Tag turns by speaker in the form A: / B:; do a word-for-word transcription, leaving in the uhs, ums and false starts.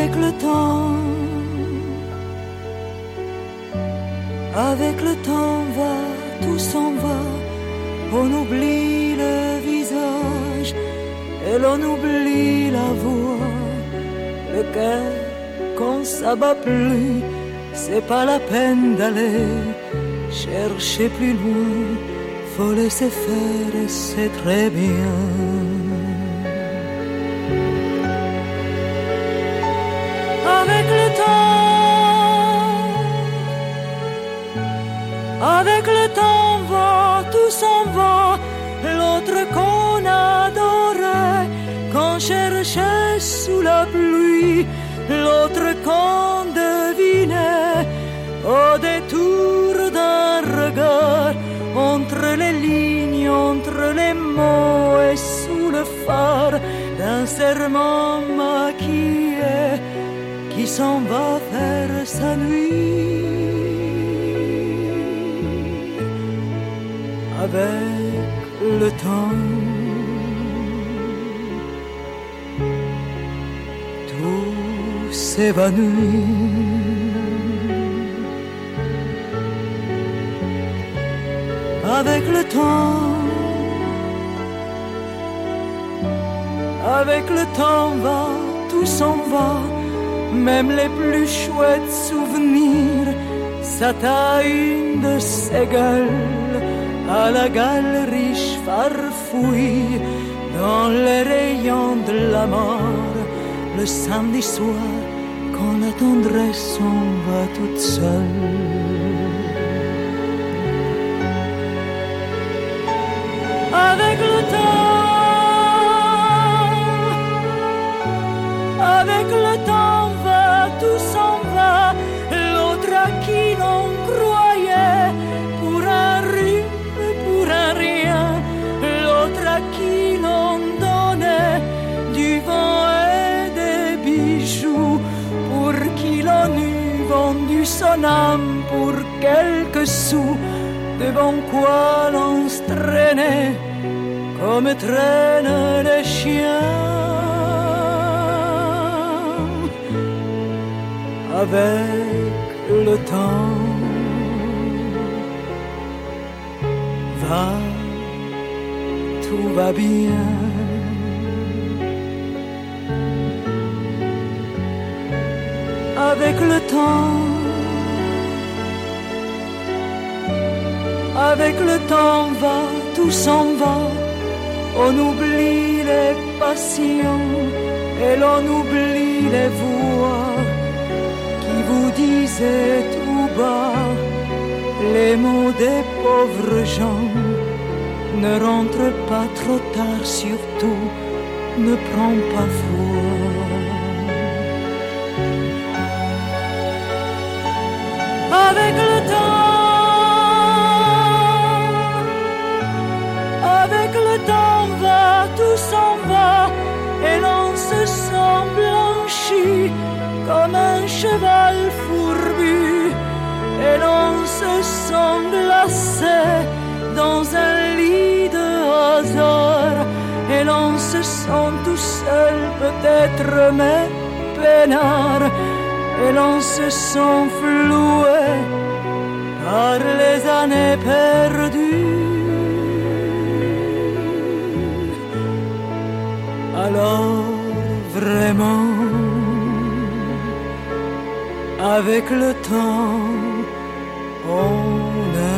A: avec le temps, avec le temps va, tout s'en va, on oublie le visage et l'on oublie la voix, le cœur qu'on s'abat plus, c'est pas la peine d'aller chercher plus loin, faut laisser faire et c'est très bien. Avec le temps, avec le temps va, tout s'en va, l'autre qu'on adorait, qu'on cherchait sous la pluie, l'autre qu'on devinait au détour d'un regard, entre les lignes, entre les mots et sous le phare d'un serment maquillé qui s'en va faire sa nuit. Avec le temps, tout s'évanouit. Avec le temps, avec le temps va, tout s'en va, même les plus chouettes souvenirs s'attaillent de ses gueules à la galerie farfouille dans les rayons de la mort, le samedi soir quand la tendresse s'en va toute seule. Avec le temps, avec le temps va, tout s'en va, l'autre à qui l'on croyait pour un rhume, pour un rien, l'autre à qui l'on donnait du vent et des bijoux, pour qui l'on eût vendu son âme pour quelques sous, devant quoi l'on se traînait comme traînent les chiens. Avec le temps va, tout va bien. Avec le temps, avec le temps va, tout s'en va, on oublie les passions et l'on oublie les voix qui vous disaient tout bas les mots des pauvres gens. Ne rentre pas trop tard, surtout ne prends pas froid. Avec le temps, avec le temps va, tout s'en va, et l'on se sent blanchi comme un cheval fourbu, et l'on se sent glacé dans un lit de hasard, et l'on se sent tout seul peut-être mais peinard, et l'on se sent floué par les années perdues. Alors vraiment, avec le temps, on a